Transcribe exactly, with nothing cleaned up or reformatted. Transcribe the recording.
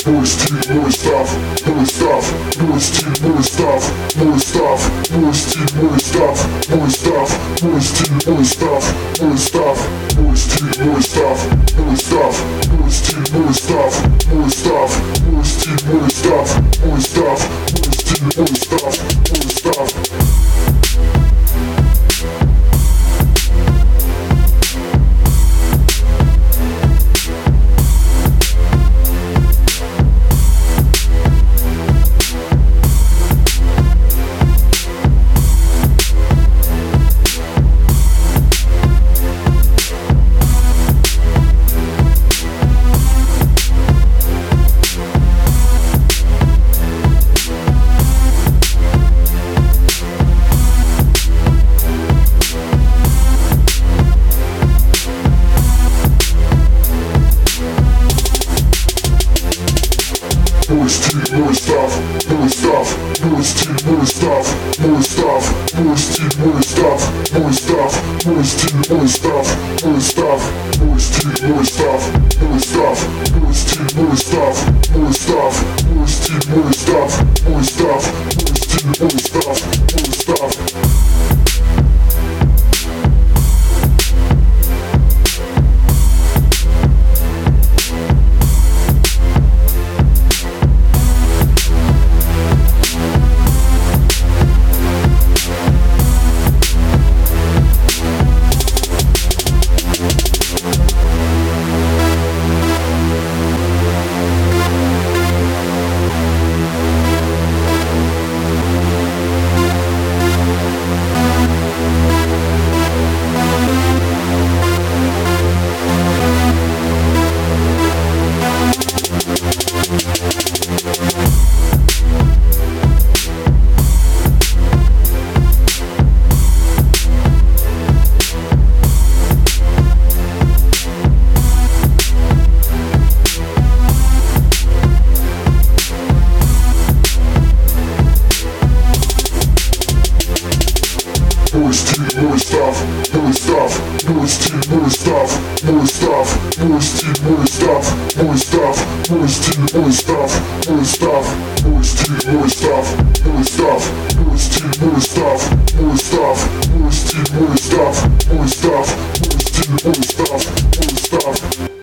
Noise team, more stuff, more stuff, noise team, more stuff, more stuff, noise team, more stuff, more stuff, noise team, more stuff, more stuff, noise team, more stuff, more stuff, noise team, more stuff, more stuff, noise team, more stuff, more stuff, noise team, more stuff, more stuff. Noise team, more stuff, more stuff, noise team, more stuff, more stuff, noise team, more stuff, more stuff, noise team, more stuff, more stuff, noise team, more stuff, more stuff, noise team, more stuff, more stuff, noise team, more stuff, more stuff, noise team, more stuff, more stuff. Noise team, more stuff, more stuff, noise team, more stuff, more stuff, noise team, more stuff, more stuff, noise team, more stuff, more stuff, noise team, more stuff, more stuff, noise team, more stuff, more stuff, noise team, more stuff.